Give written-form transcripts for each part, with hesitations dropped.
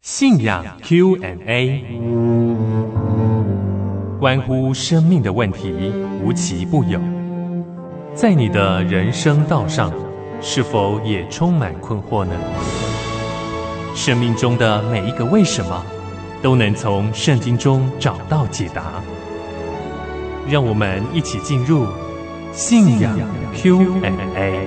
信仰 Q&A， 关乎生命的问题无奇不有。在你的人生道上，是否也充满困惑呢？生命中的每一个为什么，都能从圣经中找到解答。让我们一起进入信仰 Q&A。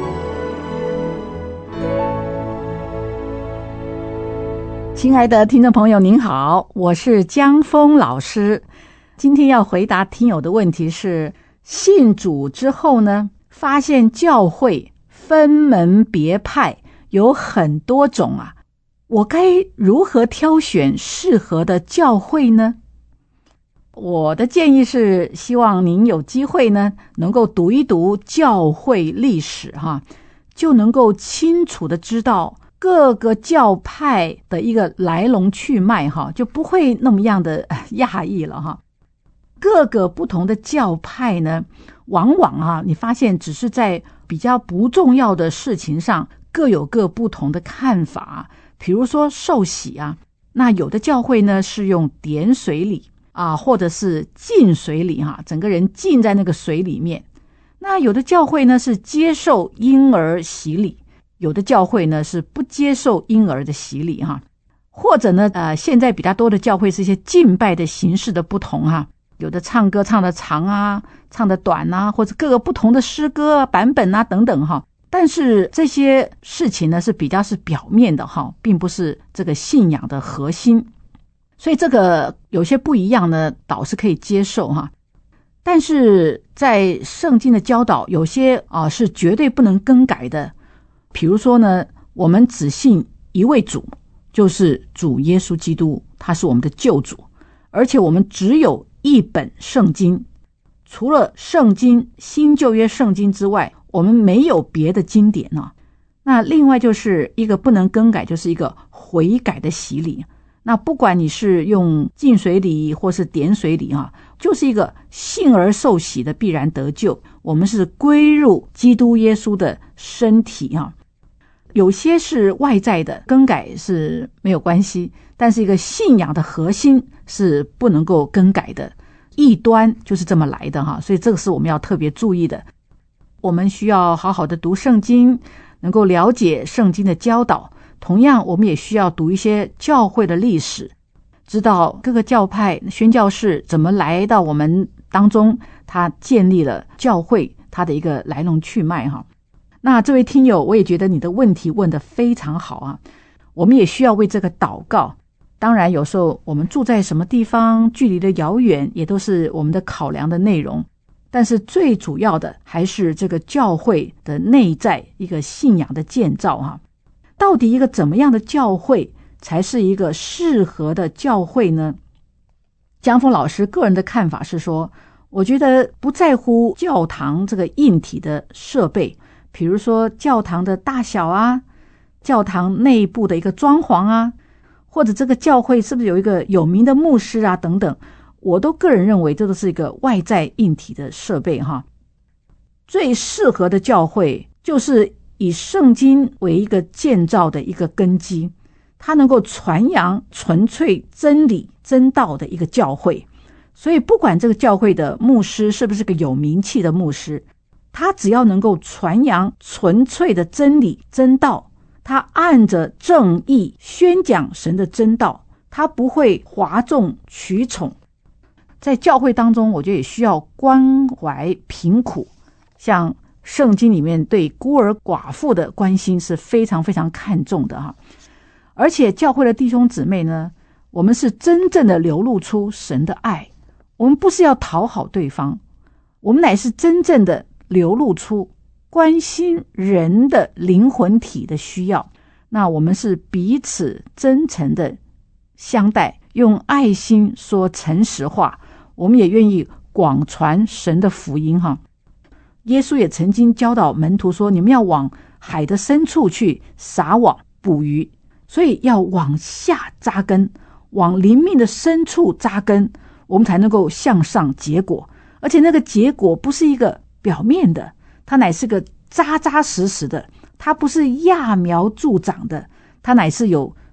亲爱的听众朋友您好，我是江峰老师。今天要回答听友的问题是，信主之后呢，发现教会分门别派有很多种啊，我该如何挑选适合的教会呢？我的建议是，希望您有机会呢，能够读一读教会历史就能够清楚的知道各个教派的一个来龙去脉就不会那么样的讶异了各个不同的教派呢，往往你发现只是在比较不重要的事情上各有各不同的看法。比如说受洗那有的教会呢是用点水礼或者是浸水礼整个人浸在那个水里面。那有的教会呢是接受婴儿洗礼，有的教会呢是不接受婴儿的洗礼或者呢现在比较多的教会是一些敬拜的形式的不同有的唱歌唱得长唱得短或者各个不同的诗歌版本等等但是这些事情呢是比较是表面的并不是这个信仰的核心，所以这个有些不一样呢倒是可以接受但是在圣经的教导有些是绝对不能更改的。比如说呢，我们只信一位主，就是主耶稣基督，他是我们的救主，而且我们只有一本圣经，除了圣经新旧约圣经之外，我们没有别的经典那另外就是一个不能更改，就是一个悔改的洗礼。那不管你是用浸水礼或是点水礼就是一个信而受洗的必然得救，我们是归入基督耶稣的身体有些是外在的更改是没有关系，但是一个信仰的核心是不能够更改的。异端就是这么来的所以这个是我们要特别注意的。我们需要好好的读圣经，能够了解圣经的教导。同样我们也需要读一些教会的历史，知道各个教派宣教士怎么来到我们当中，他建立了教会，他的一个来龙去脉那这位听友，我也觉得你的问题问得非常好我们也需要为这个祷告。当然有时候我们住在什么地方，距离的遥远也都是我们的考量的内容，但是最主要的还是这个教会的内在一个信仰的建造到底一个怎么样的教会才是一个适合的教会呢？江峰老师个人的看法是说，我觉得不在乎教堂这个硬体的设备，比如说教堂的大小教堂内部的一个装潢或者这个教会是不是有一个有名的牧师等等，我都个人认为这都是一个外在硬体的设备最适合的教会就是以圣经为一个建造的一个根基，它能够传扬纯粹真理真道的一个教会。所以不管这个教会的牧师是不是个有名气的牧师，他只要能够传扬纯粹的真理真道，他按着正义宣讲神的真道，他不会哗众取宠。在教会当中，我觉得也需要关怀贫苦，像圣经里面对孤儿寡妇的关心是非常非常看重的而且教会的弟兄姊妹呢，我们是真正的流露出神的爱，我们不是要讨好对方，我们乃是真正的流露出关心人的灵魂体的需要。那我们是彼此真诚的相待，用爱心说诚实话，我们也愿意广传神的福音耶稣也曾经教导门徒说，你们要往海的深处去撒网捕鱼，所以要往下扎根，往灵命的深处扎根，我们才能够向上结果。而且那个结果不是一个表面的，它乃是个扎扎实实的，它不是揠苗助长的，它乃是有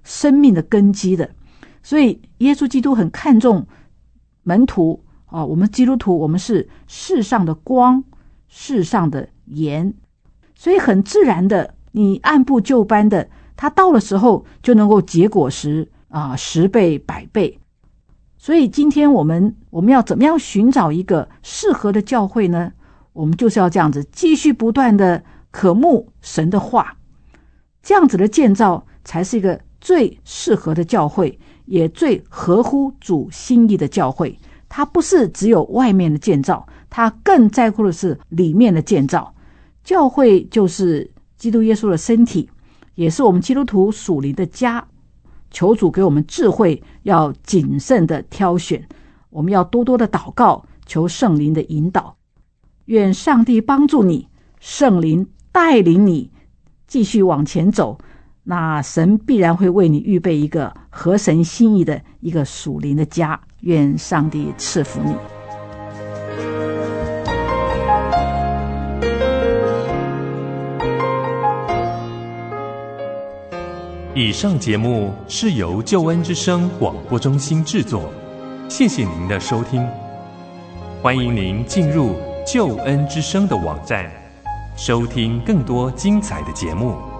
生命的根基的。所以耶稣基督很看重门徒我们基督徒，我们是世上的光，世上的盐，所以很自然的，你按部就班的，它到了时候就能够结果实10倍100倍。所以今天我们要怎么样寻找一个适合的教会呢？我们就是要这样子继续不断的渴慕神的话，这样子的建造才是一个最适合的教会，也最合乎主心意的教会。它不是只有外面的建造，它更在乎的是里面的建造。教会就是基督耶稣的身体，也是我们基督徒属灵的家。求主给我们智慧，要谨慎的挑选，我们要多多的祷告，求圣灵的引导。愿上帝帮助你，圣灵带领你继续往前走，那神必然会为你预备一个合神心意的一个属灵的家。愿上帝赐福你。 以上节目是由救恩之声广播中心制作，谢谢您的收听。欢迎您进入救恩之声的网站，收听更多精彩的节目。